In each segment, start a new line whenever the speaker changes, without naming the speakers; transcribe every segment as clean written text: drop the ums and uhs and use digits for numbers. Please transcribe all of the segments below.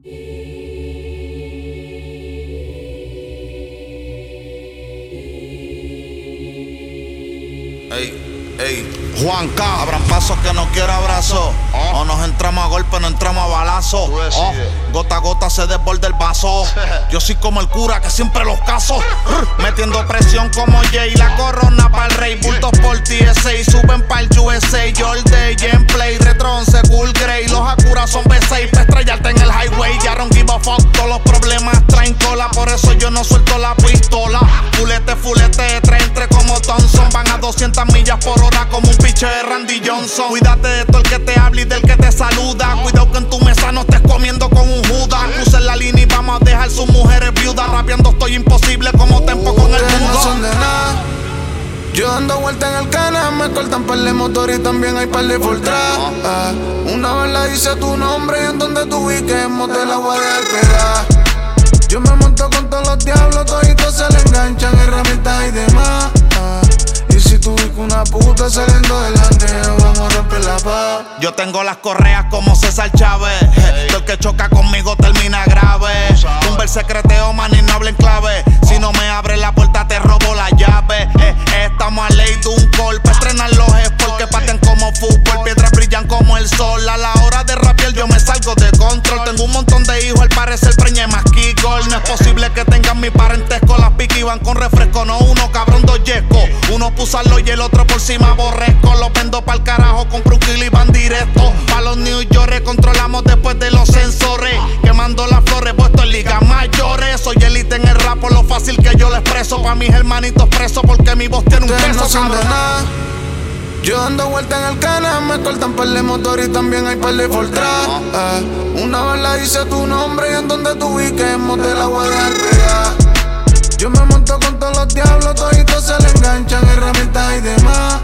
Juan K. Abran pasos que no quiero abrazo. O nos entramos a golpe, no entramos a balazo. Gota a gota se desborda el vaso. Yo soy como el cura que siempre los caso. Metiendo presión como Jay. La corona pa'l rey. Bultos por TSA. Suben pa'l USA. All day, gameplay. Retro 11, cool grey. Los Acura son B6 para estrellarte en el highway. Ya don't give a fuck. Todos los problemas traen cola. Por eso yo no suelto la pistola. Fulete, entre como Thompson. Van a 200 millas por hora como un piche de Randy Johnson. Cuídate de todo el que te habla y del que te saluda. Cuidado que en tu mesa no estés comiendo con un Judas. Crucen la línea y vamos a dejar sus mujeres viudas. Rapeando estoy imposible como Tempo con el mundo.
No son de nada. Yo dando vuelta en el canal, me cortan par de motor y también hay par de Fortran. Una vez la dice tu nombre y en donde tú ubiquemos te la voy a dejar pegar. Yo me monto con todos los diablos, toditos se le enganchan, herramientas y demás. Y si tú ubicas una puta saliendo delante, vamos a romper la paz.
Yo tengo las correas como César Chávez. Todo el que choca conmigo termina grave. Tumba el secreteo, man, y no habla en clave. Si no me abres la puerta, te robo la llave. Estamos a ley de un golpe. Estrenan los sports que paten como fútbol. Piedras brillan como el sol. A la hora de rapear yo me salgo de control. Tengo un montón de hijos, al parecer preñé más Kiko. No es posible que tengan mi parentesco. Las pique van con refresco, no uno, cabrón, dos yescos. Uno pusarlo y el otro por cima aborrezco. Los vendo pa'l carajo, compro un kilo y van directo. Pa' los New York controlamos después de los sensores. Quemando las flores, puesto en ligas mayores. Soy élite en el rap por lo fácil que yo lo expreso. Pa' mis hermanitos presos porque mi voz tiene un
Ustedes
peso,
no son de
cabrón.
nada. Yo dando vuelta en el canal, me cortan par de motor y también hay par de Fortran. Una vez la dice tu nombre y en donde tú ubiquemos te la voy a dejar pegar. Yo me monto con todos los diablos, toditos se le enganchan, herramientas y demás.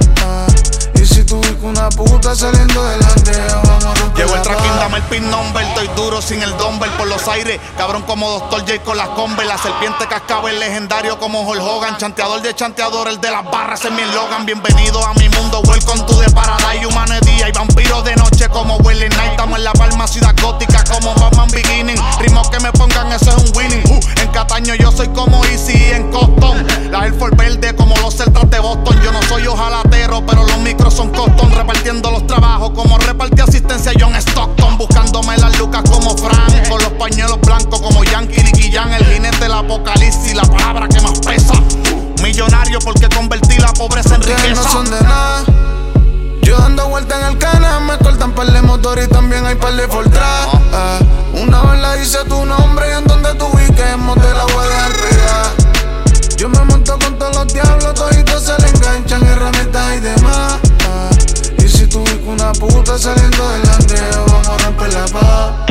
Y si tú ubicas una puta saliendo delante, vamos a romper
Llegó el
la
tracking,
paz.
dame el pin number. Estoy duro sin el dumbbell por los aires. Cabrón como Dr. J con las Converse. La serpiente cascabel, legendario como Hulk Hogan. Chanteador de chanteador, el de las barras es mi eslogan. Bienvenido a mi mundo, welcome to the paradise. Humanidad y vampiros de noche como Willie Night. Estamos en La Palma, ciudad gótica como Batman Beginning. Ritmos que me pongan, eso es un winning. En Cataño yo soy como Easy en Coston. La Air Force verde como los Celtas de Boston. Yo no soy ojalatero, pero los micros son Coston. Repartiendo los trabajos como repartí asistencia John Stockton. Buscándome las lucas como Frank. Con los pañuelos blancos como Yankee Nicky Jam. El jinete del apocalipsis, la palabra que más pesa. Millonario porque convertí la pobreza en
Ustedes
riqueza.
no son de nada. Yo dando vuelta en el canal, me cortan par de motor y también hay par de Fortran. Una vez la dice tu nombre y en donde tú ubiquemos te la voy a dejar pegar. Yo me monto con todos los diablos, toditos se le enganchan, herramientas y demás. Y si tú ubicas una puta saliendo delante, vamos a romper la paz.